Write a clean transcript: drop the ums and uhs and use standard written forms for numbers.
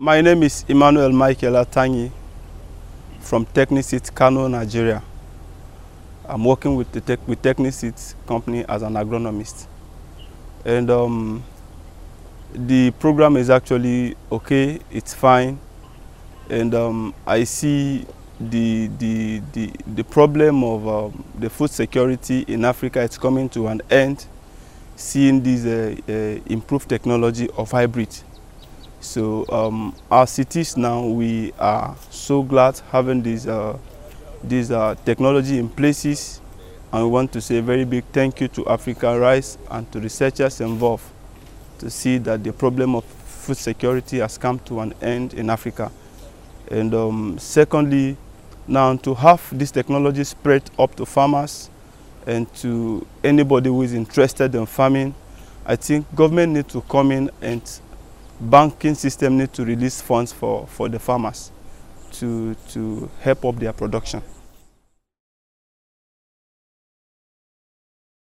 My name is Emmanuel Michael Atanyi from Techniseed, Kano, Nigeria. I'm working with Techniseed company as an agronomist. And the program is actually okay, it's fine. And I see the problem of the food security in Africa is coming to an end, seeing this improved technology of hybrid. So our cities now, we are so glad having this technology in places, and we want to say a very big thank you to Africa Rice and to researchers involved to see that the problem of food security has come to an end in Africa. And secondly, now to have this technology spread up to farmers and to anybody who is interested in farming, I think government needs to come in, and banking system need to release funds for the farmers to help up their production.